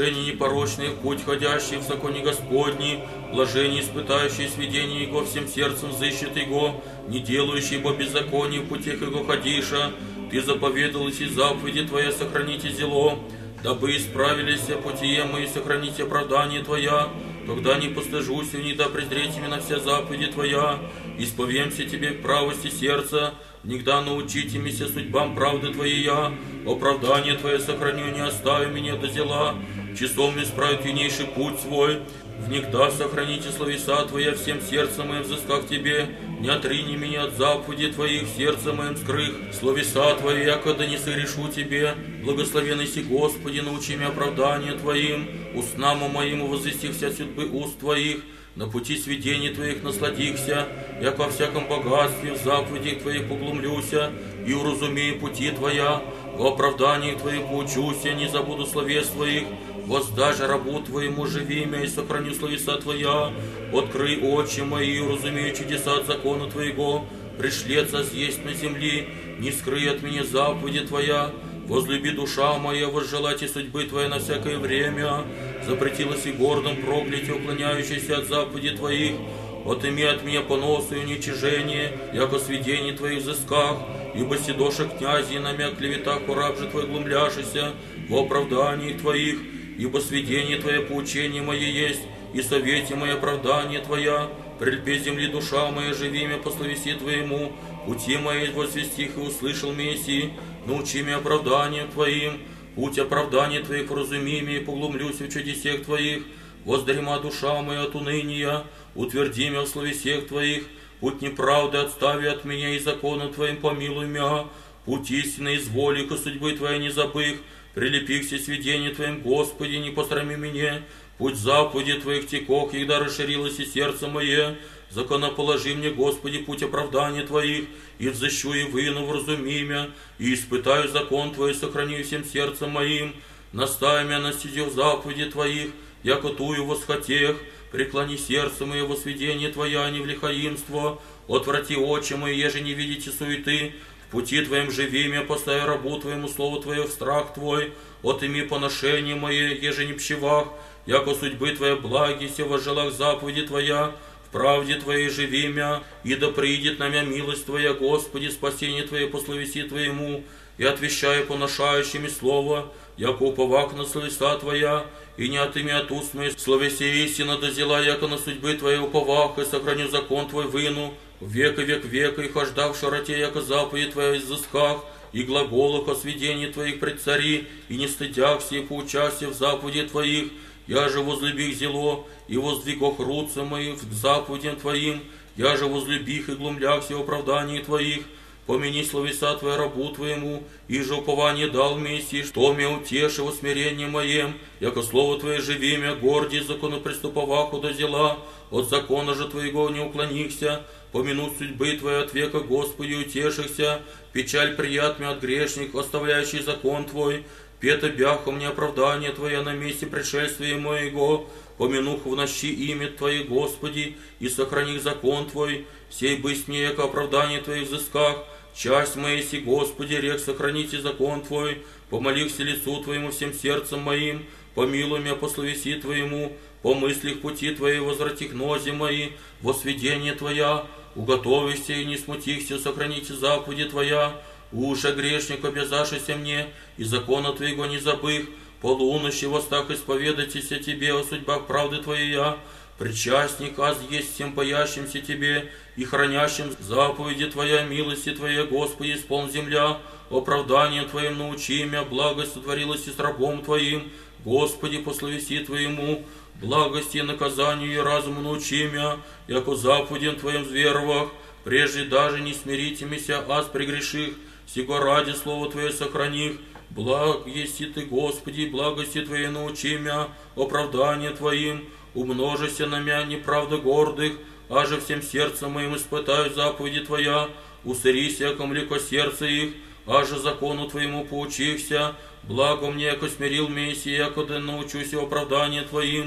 блажение непорочный, в путь ходящий в законе Господни, блажение испытающий сведение Его, всем сердцем взыщет Его, не делающий Его беззаконие, в путях Его ходиша. Ты заповедал и заповеди Твоя, сохраните зело, дабы исправились путие мои, сохраните оправдание Твоя. Тогда не постыжусь, не да презреть меня на все заповеди Твоя, исповемся Тебе в правости сердца, никогда научите меня судьбам правды Твоей я, оправдание Твое сохраню, не остави меня до зела, часом исправит юнейший путь свой, внегда сохраните словеса Твоя, всем сердцем моим взыскав Тебе, не отрини меня от заповедей Твоих, сердце моим скрых, словеса Твои, якогда не согрешу Тебе, благословенный си Господи, научи меня оправдание Твоим, устнам моим возвести вся судьбы уст Твоих, на пути сведений Твоих насладихся, як во всяком богатстве в заповедях Твоих поглумлюся, и уразумею пути Твоя, в оправданиях Твоих поучуся, не забуду словес Твоих, воздашь рабу Твоему живи меня и сохраню словеса Твоя, открой очи мои, уразумею чудеса от закона Твоего, пришлется съесть на земли, не скрый от меня заповеди Твоя, возлюби душа моя, возжелайте судьбы Твоей на всякое время, запретилось и гордым проклятие, уклоняющееся от заповедей Твоих, отыми от меня поносу и уничижение, яко сведений Твоих взысках, ибо седоша князи, на мя клеветах ураб же Твой глумляшися, в оправдании Твоих, ибо сведение Твое поучение мое есть, и совете мое оправдание Твоя, прельпе земли душа моя, живи меня по словеси Твоему, пути мои возвестих и услышал Мессии, научи меня оправданием Твоим, путь оправдания Твоих вразуми меня, и поглумлюсь в чудесех Твоих, воздрема душа моя от уныния, утверди меня в словесех Твоих, путь неправды отстави от меня, и законом Твоим помилуй меня, путь истины изволи, и судьбы Твоей не забых, прилепи к сведению Твоим, Господи, не посрами меня, путь заповеди Твоих текох, когда расширилось и сердце мое, законоположи мне, Господи, путь оправдания Твоих, и взыщу и выну, вразуми меня, и испытаю закон Твой, сохраню всем сердцем моим, настави меня на стезю заповеди Твоих, яко тую восхотех, преклони сердце мое во сведение Твоя, не в лихаимство, отврати очи мои, еже не видите суеты, в пути Твоем живи меня, постави рабу Твоему, слово Твое в страх Твой, отыми поношение мое, еже не пщевах, яко судьбы Твоя благи, се возжелах заповеди Твоя, в правде Твоей живи меня, и да приидет на меня милость Твоя, Господи, спасение Твое по словеси Твоему, и отвещаю поношающими слово, яко уповах на словеса Твоя, и не отыми от уст моих словеси истина дозела, яко на судьбы Твоей уповах, и сохраню закон Твой выну, в век и век века, и хожда в широте, яко заповедь Твоя в изысках, и глаголах о сведении Твоих пред цари, и не стыдяхся, и поучастия в заповеди Твоих, я же возлюби их зело, и воздвигох руцы моих к заповедям Твоим, я же возлюби их и глумляхся в оправдании Твоих, помяни словеса Твоя рабу Твоему, и же упование дал Мессии, что меня утеши во смирении моем, яко слово Твое живи меня, горди законопреступоваху до зела, от закона же Твоего не уклонихся, помянуть судьбы Твоей от века, Господи, утешихся, печаль приятная от грешник, оставляющий закон Твой, пето бяхом мне оправдание Твое на месте пришествия моего, помянух в нощи имя Твое, Господи, и сохрани закон Твой, сей бысть мне, яко оправдание Твоих взысках, часть моей си, Господи, рек, сохраните закон Твой, помолихся лицу Твоему всем сердцем моим, помилуй меня по словеси Твоему, по мыслях пути Твоей возврати к нозе мои, во сведение Твоя, уготовися и не смутихся, сохраните заповеди Твоя, уже грешник обязашися мне, и закона Твоего не забых, полуночи востах исповедайтеся Тебе о судьбах правды Твоей я, причастник аз есть всем боящимся Тебе и хранящим заповеди Твоя, милости Твоя, Господи, исполн земля, оправданием Твоим научи меня, благость сотворилась и с рабом Твоим, Господи, по словеси Твоему, благости и наказанию и разуму научи меня, яко заповедям Твоим зверовах, прежде даже не смирите меня, аз прегреших, сего ради слово Твое сохраних, благ есть и Ты, Господи, благости Твоей научи меня, оправдание Твоим, умножися на меня неправда гордых, аже всем сердцем моим испытаю заповеди Твоя, усырися, яко млеко сердце их, аже закону Твоему поучихся, благо мне, яко смирил Мессия, яко да научуся оправдание Твоим,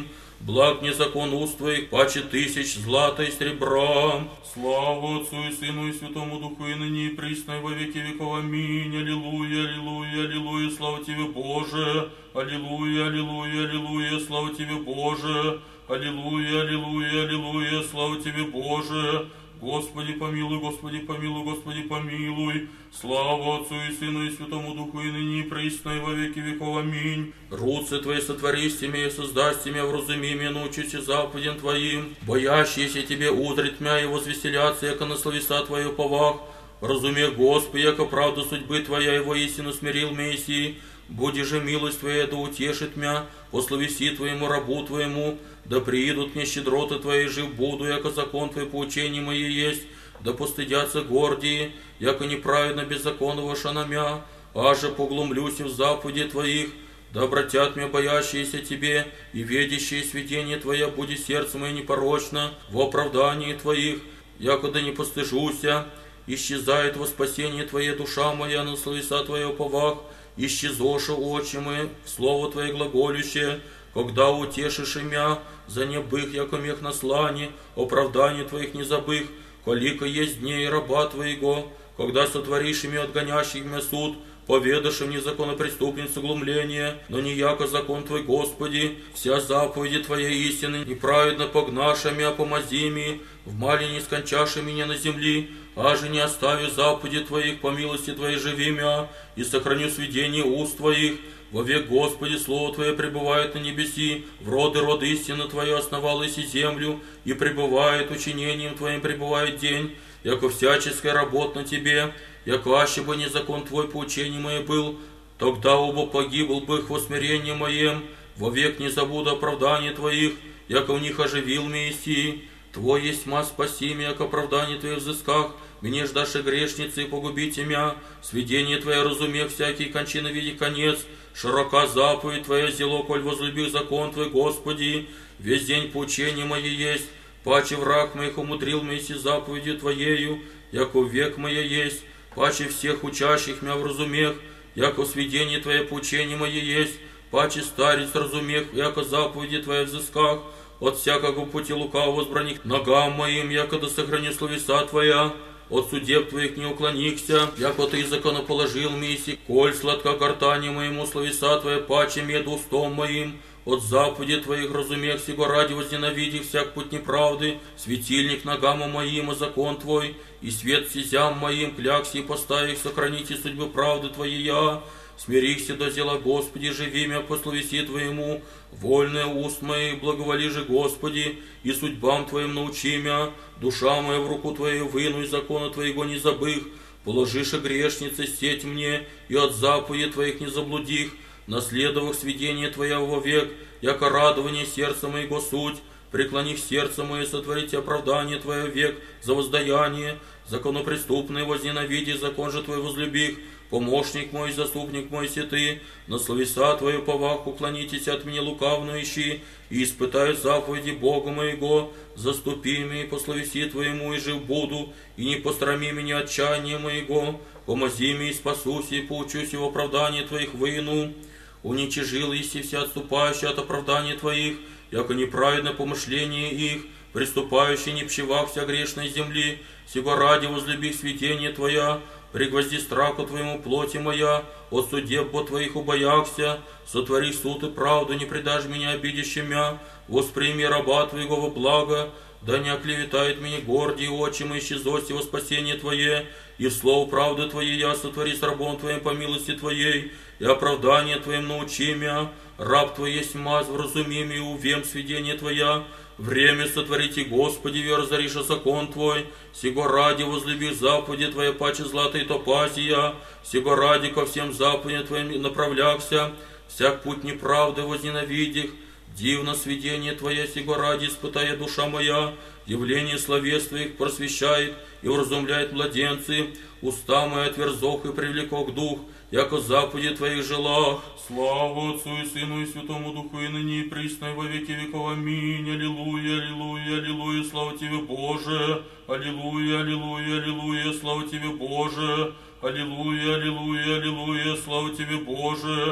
Благ мне закон уст Твоих, паче тысяч злата и серебра. Слава Отцу и Сыну и Святому Духу, и ныне и присно, и во веки веков. Аминь. Аллилуйя, аллилуйя, аллилуйя, слава Тебе, Боже. Аллилуйя, аллилуйя, аллилуйя, слава Тебе, Боже. Аллилуйя, аллилуйя, аллилуйя, слава Тебе, Боже. Господи помилуй, Господи помилуй, Господи помилуй. Слава Отцу и Сыну и Святому Духу, и ныне и присно, и во веки веков. Аминь. Руцы Твои сотвористи меня, и создасти меня, вразуми меня, научите заповедям Твоим. Боящиеся Тебе узрят мя и возвеселятся, яко на словеса Твою повах. Разуме, Господи, яко правда судьбы Твоя, и воистину смирил Мессии. Буди же милость Твоя, да утешит мя, по словеси Твоему рабу Твоему. Да приидут мне щедроты Твои, жив буду, яко закон Твой поучение мое есть. Да постыдятся гордии, яко неправедно беззаконного шанамя, аже поглумлюсь в заповеди Твоих. Да обратят меня боящиеся Тебе, и ведящие сведения Твоя, буди сердце мое непорочно в оправдании Твоих, яко да не постыжуся. Исчезает во спасение Твое душа моя, на словеса Твоя уповах. Исчезоша очи мои, слово Твое глаголющее, когда утешишь имя, за небых, яко мех на слане, оправдание Твоих не забых, колика есть дней раба Твоего, когда сотворишь ими отгонящих меня суд, поведашь им незаконопреступницу глумление, но не яко закон Твой, Господи, вся заповеди Твоя истины, неправедно погнаша мя помози ми, в мале не скончаши меня на земли, аже не остави заповеди Твоих, по милости Твоей живи мя, и сохраню сведение уст Твоих. Вовек, Господи, Слово Твое пребывает на небеси, в роды род истины Твое основалась и землю, и пребывает учинением Твоим, пребывает день, яко всяческая работа на Тебе, яко аще бы не закон Твой по учению мое был, тогда оба погибл бы их во смирении моем, вовек не забуду оправдания Твоих, яко в них оживил Мессии. Твой есть ма спаси меня, к оправданию Твоих взысках, мне ждашь и грешницы, и погубите мя, сведение Твое разумех всякий кончины види конец, широка заповедь Твоя зело, коль возлюбил закон Твой, Господи, весь день поучение мое есть, паче враг моих умудрил вместе с заповедью Твоею, яко век мое есть, паче всех учащих мя в разумех, яко сведение Твое поучение мое есть, паче старец разумех, яко заповеди Твоя взысках, от всякого пути лукавого возбраних ногам моим, яко да сохраню словеса Твоя. От судеб Твоих не уклонихся, яко Ты законоположил миси, коль сладка гортани моему словеса Твоя, паче мед устом моим. От заповеди Твоих разумех сего ради возненавидих всяк путь неправды, светильник ногам моим, и закон Твой, и свет сизям моим, клякси и поставих, сохраните судьбы правды Твоей я. Смирихся до дела, Господи, живи мя по словеси Твоему, вольные уст мои, благоволи же, Господи, и судьбам Твоим научи мя, душа моя в руку Твою вынуй, закона Твоего не забых, положишь грешницы сеть мне, и от заповеди Твоих не заблудих, наследовав сведение Твоя вовек, яко радование сердца моего суть, преклони сердце мое, сотворите оправдание Твое век за воздаяние, законопреступные возненавиди, закон же Твой возлюбих, помощник мой, заступник мой си Ты, на словеса Твою повах уклонитесь от меня лукавно ищи, и испытаю заповеди Бога моего, заступи меня по словеси Твоему, и жив буду, и не пострами меня отчаяния моего, помози мне и спасусь, и поучусь в оправдании Твоих выну. Уничижил еси все отступающие от оправдания Твоих, яко неправедное помышление их, приступающие не пчевах вся грешной земли, сего ради возлюби святение Твоя, пригвозди страху Твоему плоти моя, от судеб бо Твоих убояхся, сотвори суд и правду, не предашь меня обидящим мя, восприми раба Твоего во благо, да не оклеветает меня гордие очи мои, исчезости во спасение Твое, и в слово правды Твоей я сотвори с рабом Твоим по милости Твоей, и оправдание Твоим научи мя, раб Твой есть маз, вразуми меня, и увем сведение Твоя. Время сотворите, Господи, разориша закон Твой, сего ради возлюби заповеди Твоя, паче злата и топазия, сего ради ко всем заповедям Твоим направлякся, всяк путь неправды возненавидих, дивно сведение Твое, сего ради испытая душа моя, явление словес Твоих просвещает и уразумляет младенцы, уста мои отверзох и привлекох дух, яко заповеди Твоих желах. Слава Отцу и Сыну и Святому Духу, и ныне и присно, и во веки веков. Аминь. Аллилуйя, аллилуйя, аллилуйя, слава Тебе, Боже. Аллилуйя, аллилуйя, аллилуйя, слава Тебе, Боже. Аллилуйя, аллилуйя, аллилуйя, слава Тебе, Боже.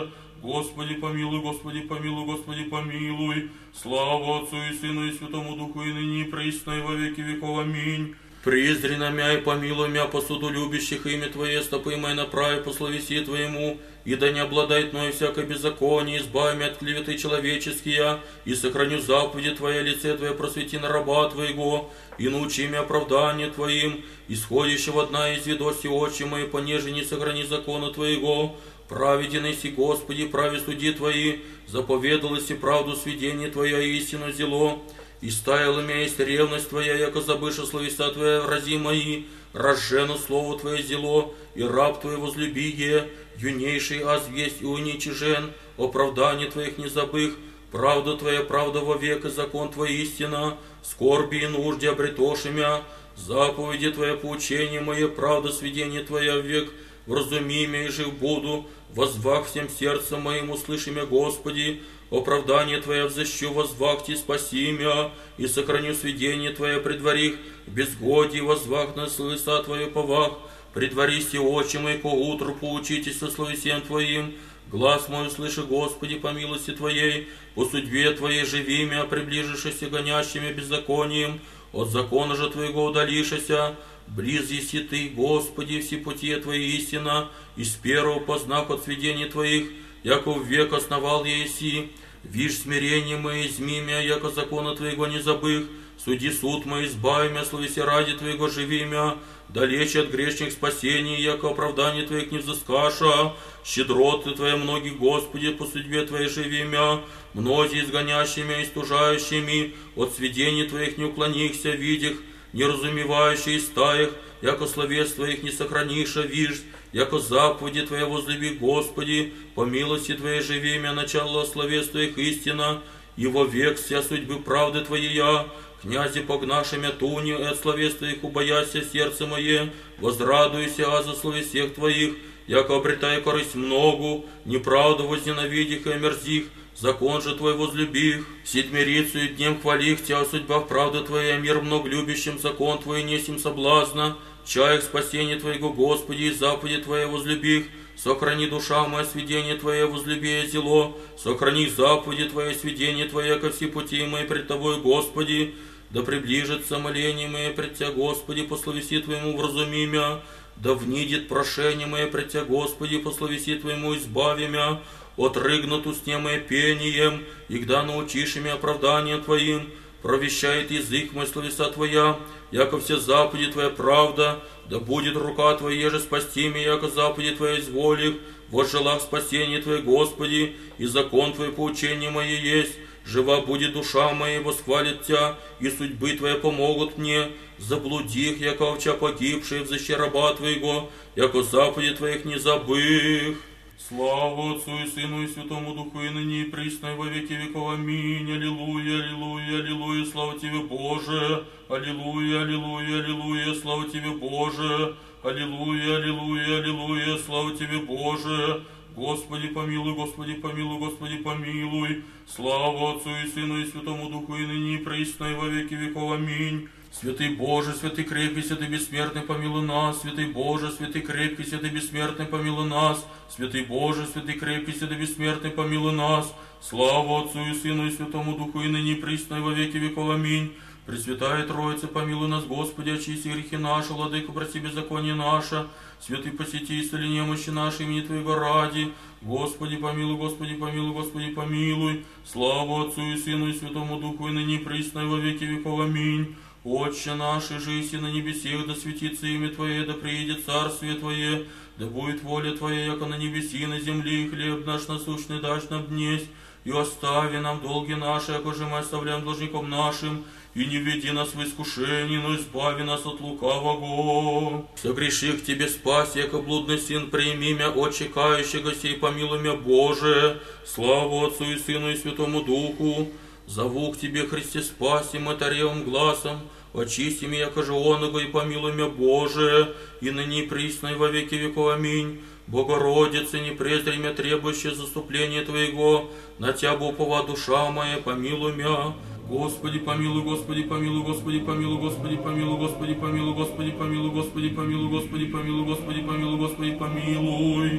Господи, помилуй, Господи, помилуй, Господи, помилуй. Слава Отцу и Сыну и Святому Духу, и ныне и присно, и во веки веков. Аминь. Презри на мя и помилуй мя по суду любящих, имя Твое, стопы мои направи по словеси Твоему, и да не обладает мною всякое беззаконие, избави меня от клеветы человеческие, и сохраню заповеди Твои, лице Твое просвети на раба Твоего, и научи меня оправданию Твоим, исходящего одна из ведоси очи мои, понеже не сохрани закона Твоего. Праведен си, Господи, прави суди Твои, заповедал си правду сведение Твоя и истину зело. И стаяла меня есть ревность Твоя, яко забыша словеса Твоя врази мои, разжену слово Твое зело, и раб Твой возлюбие, юнейший аз есть и уничижен, оправдание Твоих не забых, правда Твоя, правда вовек, и закон Твой истина, скорби и нужде обретоши мя, заповеди Твоя, поучение мое, правда сведение Твоя век, вразуми меня и жив буду, возвах всем сердцем моим, услыши меня, Господи, оправдание Твое взыщу, возвахти, спаси меня, и сохраню сведение Твое, предварих, безгодие, возвах на словеса Твое повах, предваристи очи мои, по утру поучитесь со словесем Твоим, глаз мой услыши, Господи, по милости Твоей, по судьбе Твоей живи меня, приближишься гонящими беззаконием, от закона же Твоего удалишься. Близ еси Ты, Господи, все пути Твои истина, и с первого познав от сведений Твоих, яко в век основал еси. Вишь смирение мое, изми меня, яко закона Твоего не забых, суди суд мой, избави меня, словеси ради Твоего живи меня, далече от грешных спасений, яко оправдание Твоих не взыскаша, щедроты Твоя многих, Господи, по судьбе Твоей живи меня, многие изгонящими и стужающими, от сведений Твоих не уклонихся, видях, неразумевающие стаях, яко словес Твоих не сохраниша, вишь, яко заповеди Твоя возлюби, Господи, по милости Твоей живи меня, начало словес Твоих истина, и во век вся судьбы правды Твоя, князи погнаши мя туни, и от словес Твоих убояся сердце мое, возрадуйся за словесех Твоих, яко обретая корысть многу, неправду возненавидих и омерзих, закон же Твой возлюбих, седмирицу и днем хвалих Тя, судьба в правду Твоя, мир много любящим, закон Твой несим соблазна, чаях спасения Твоего, Господи, и заповеди Твоя возлюбих, сохрани душа моя, сведение Твое возлюби зело, сохрани заповеди Твои, сведение Твое, ко все пути мои пред Тобой, Господи, да приближится моление мое пред Тя, Господи, по словеси Твоему вразуми мя, да внидит прошение мое пред Тя, Господи, по словеси Твоему избави мя, отрыгнут устне мое пением, и когда научишь меня оправданием Твоим, провещает язык мой словеса Твоя, яко все заповеди Твоя правда, да будет рука Твоя же спасти меня, яко заповеди Твоя изволих, возжелах спасение Твое, Господи, и закон Твой поучение мое есть, жива будет душа моя, восхвалит Тя, и судьбы Твоя помогут мне, заблудих, яко овча погибшая, взыщи раба Твоего, яко заповеди Твоих не забых. Слава Отцу и Сыну и Святому Духу, и ныне и присно, и во веки веков. Аминь. Аллилуйя, аллилуйя, аллилуйя, слава Тебе, Боже. Аллилуйя, аллилуйя, аллилуйя, слава Тебе, Боже. Аллилуйя, аллилуйя, аллилуйя, слава Тебе, Боже. Господи, помилуй, Господи, помилуй, Господи, помилуй. Слава Отцу и Сыну и Святому Духу, и ныне и присно, и во веки веков. Аминь. Святый Боже, святый крепкий, святый бессмертный, помилуй нас. Святый Боже, святый крепкий, святый бессмертный, помилуй нас. Святый Боже, святый крепкий, святый бессмертный, помилуй нас. Слава Отцу и Сыну и Святому Духу, и ныне и присно, и во веки веков. Аминь. Пресвятая Троица, помилуй нас, Господи, очисти грехи наши, Владыка, прости беззаконие наше. Святый посети, исцели немощи наши, имени Твоего ради. Господи, помилуй, Господи, помилуй, Господи, помилуй. Слава Отцу и Сыну и Святому Духу, и ныне и присно, и во веки веков. Аминь. Отче наш, жиси на небесех, да светится имя Твое, да приедет царствие Твое, да будет воля Твоя, яко на небеси, на земле, и хлеб наш насущный дашь нам днесь, и остави нам долги наши, яко же мы оставляем должником нашим, и не веди нас в искушение, но избави нас от лукавого. Согреши к Тебе спаси, яко блудный сын, прими мя, Отче кающего сей, помилуй мя, Боже. Славу Отцу и Сыну и Святому Духу. Зову к Тебе, Христе, спаси матеревым глазом, очисти меня, яко же оного, и помилуй мя, Боже, и ныне и присно, и во веки веков. Аминь. Богородице, не презри мя, требующее заступление Твоего, на Тя упова душа моя, помилуй мя. Господи, помилуй, Господи, помилуй, Господи, помилуй, Господи, помилуй, Господи, помилуй, Господи, помилуй, Господи, помилуй, Господи, помилуй, Господи, помилуй, Господи, помилуй.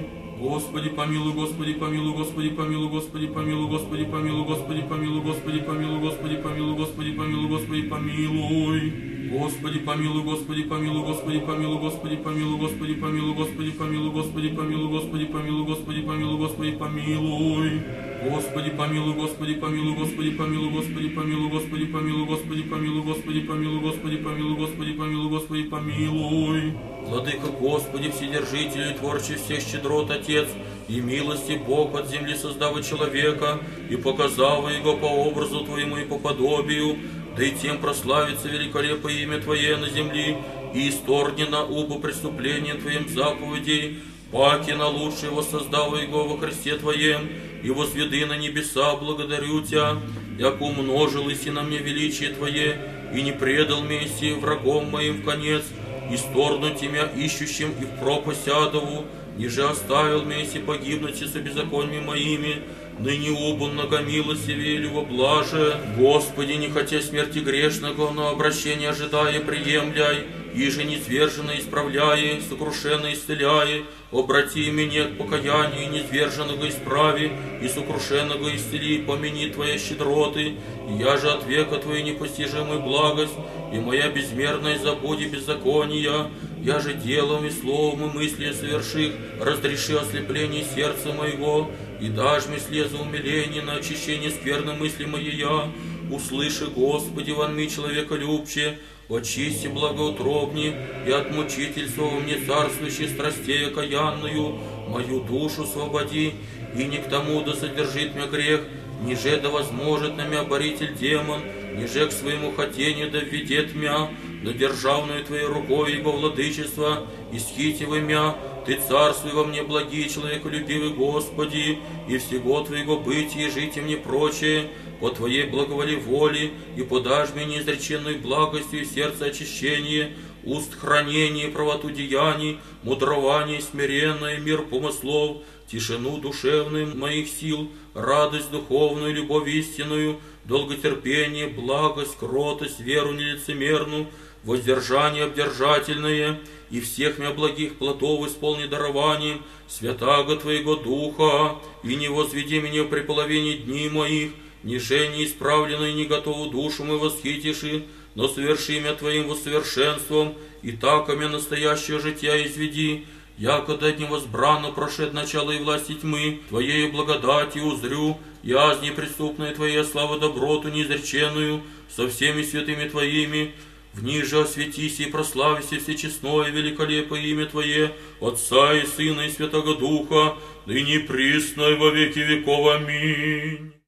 Господи, помилуй, Господи, помилуй, Господи, помилуй, Господи, помилуй, Господи, помилуй, Господи, помилуй, Господи, помилуй, Господи, помилуй, Господи, помилуй, Господи, помилуй. Господи, помилуй, Господи, помилуй, Господи, помилуй, Господи, помилуй, Господи, помилуй, Господи, помилуй, Господи, помилуй, Господи, помилуй, Господи, помилуй, Господи, помилуй. Господи, помилуй, Господи, помилуй, Господи, помилуй, Господи, помилуй, Господи, помилуй, Господи, помилуй, Господи, помилуй, Господи, помилуй, Господи, помилуй, Господи, помилуй. Владыка, Господи, Вседержитель и Творчий всех щедрот, Отец, и милости Бог от земли создава человека, и показава его по образу Твоему и по подобию, да и тем прославится великолепное имя Твое на земли, и исторгнено убо преступлением Твоим заповедей, паки на лучшее воссоздава его во Христе Твоем, и возведы на небеса, благодарю Тебя, як умножилось и на мне величие Твое, и не предал мести врагом моим в конец, и сторгнуть Тебя ищущим и в пропасть адову, ниже оставил мести погибнуть и со беззакониями моими, ныне убо многомилостивее или во блаже. Господи, не хотя смерти грешного, но обращение ожидая, приемляй, иже низверженно исправляй, сокрушенно исцеляй, обрати меня к покаянию, низверженного исправи, и сокрушенного исцели, помяни Твои щедроты, и я же от века Твоей непостижимой благость, и моя безмерная забуди беззакония, я же делом и словом и мыслью соверших, разреши ослепление сердца моего, и дашь мне слезу умиления на очищение скверной мысли моей. Услыши, Господи, вонми человека любче, очисти благоутробни, и от мучительства во мне царствующей страстей окаянную, мою душу освободи, и не к тому да содержит меня грех, ниже да возможет на меня боритель демон, ниже к своему хотению да введет меня, на державную Твоей рукой ибо владычество, исхитивай меня, Ты царствуй во мне, благий человеколюбивый Господи, и всего Твоего бытия и жития мне прочее, по Твоей благоволе воли, и подашь мне неизреченную благостью и сердце очищение, уст хранение, правоту деяний, мудрование смиренное, мир помыслов, тишину душевную моих сил, радость духовную, любовь истинную, долготерпение, благость, кротость, веру нелицемерную, воздержание обдержательное, и всех мя благих плодов исполни дарованием святаго Твоего Духа, и не возведи меня при половине дней моих, ниже неисправленную и не готову душу мы восхитиши, но соверши мя Твоим воссовершенством, и так меня настоящее жития изведи, якогда невозбранно прошед начало и власти тьмы, Твоею благодати узрю, язни преступные Твоя слава доброту неизреченную, со всеми святыми Твоими, в ней же осветись и прославься всечестное великолепное имя Твое, Отца и Сына и Святого Духа, ныне присно и во веки веков. Аминь.